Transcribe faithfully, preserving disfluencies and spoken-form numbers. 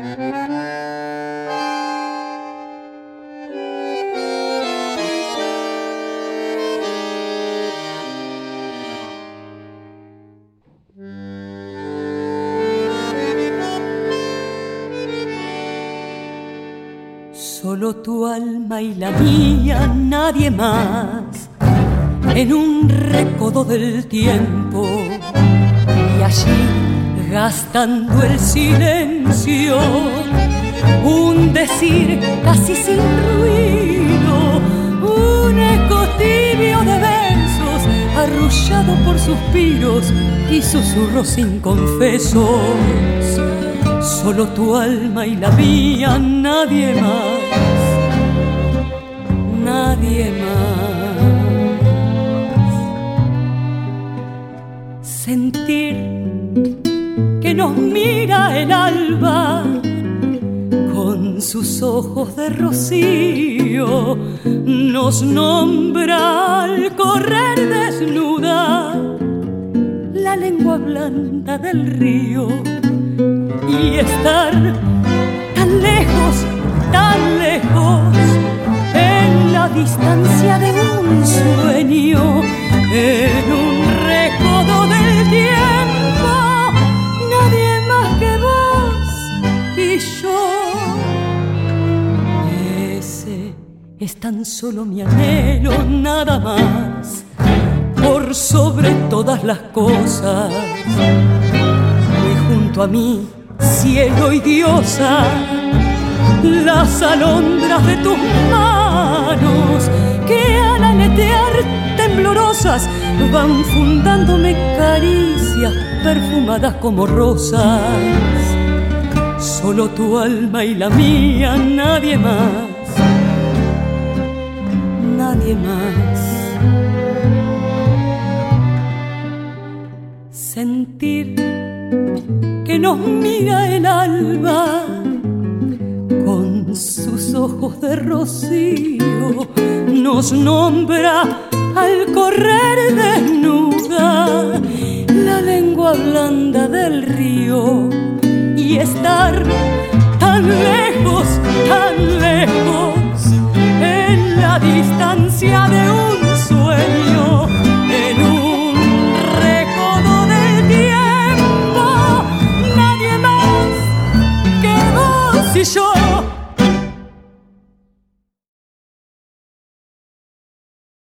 Solo tu alma y la mía, nadie más, en un recodo del tiempo, y allí gastando el silencio, un decir casi sin ruido, un eco tibio de versos arrullado por suspiros y susurros inconfesos. Solo tu alma y la mía, nadie más, nadie más. Sentir que nos mira el alba con sus ojos de rocío, nos nombra al correr desnuda la lengua blanda del río. Y estar tan lejos, tan lejos, en la distancia de un sueño, en un recodo del tiempo, nadie más que vos y yo. Ese es tan solo mi anhelo, nada más, por sobre todas las cosas. Muy junto a mí, cielo y diosa, las alondras de tus manos que al aletear temblorosas van fundándome caricias perfumadas como rosas. Solo tu alma y la mía, nadie más, nadie más. Sentir que nos mira el alba con sus ojos de rocío, nos nombra al correr desnuda la lengua blanda del río, y estar tan lejos, tan lejos, en la distancia de